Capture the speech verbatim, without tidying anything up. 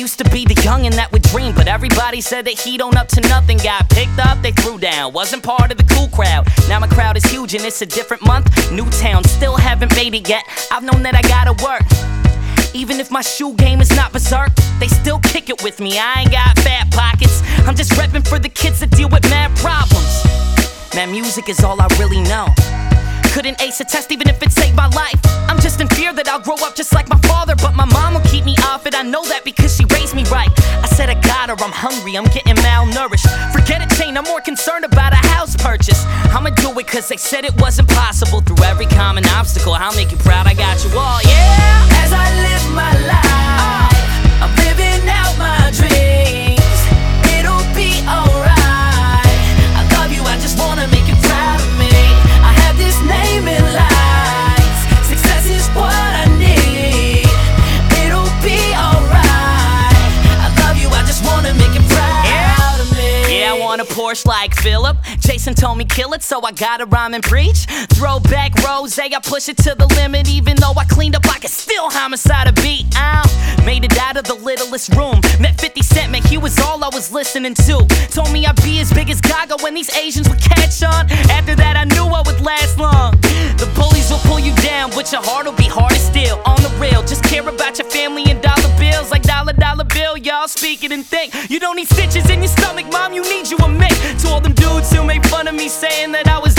used to be the youngin' that would dream, but everybody said that he don't up to nothing. Got picked up, they threw down, wasn't part of the cool crowd. Now my crowd is huge and it's a different month. New town, still haven't made it yet. I've known that I gotta work. Even if my shoe game is not berserk, they still kick it with me. I ain't got fat pockets, I'm just reppin' for the kids that deal with mad problems. Man, music is all I really know. Couldn't ace a test even if it saved my life. I'm just in fear that I'll grow up just like my father, but my mom will keep me off it. I know that because she raised me right. I said I got her, I'm hungry, I'm getting malnourished. Forget it, Shane, I'm more concerned about a house purchase. I'ma do it cause they said it wasn't possible. Through every common obstacle, I'll make you proud, I got you all, yeah. As I live my life, I'm living out my dreams. It'll be alright. I love you, I just wanna make you proud of me. I have this name in lights. Success is what I need. It'll be alright. I love you, I just wanna make you proud of me. Yeah, I want a Porsche like Philip. Jason told me kill it, so I gotta rhyme and preach. Throwback rose, I push it to the limit. Even though I cleaned up, I can still homicide a beat. I made it out of the littlest room. Met fifty Cent, man, he was all I was listening to. Told me I'd be as big as Gaga when these Asians would catch on. After that, I knew I would last long. The bullies will pull you down, but your heart will be hard as steel. On the real, just care about your family and dollar bills. Like dollar, dollar bill, y'all speak it and think. You don't need stitches in your stomach, mom, you need you a mate. To all them dudes who made fun of me saying that I was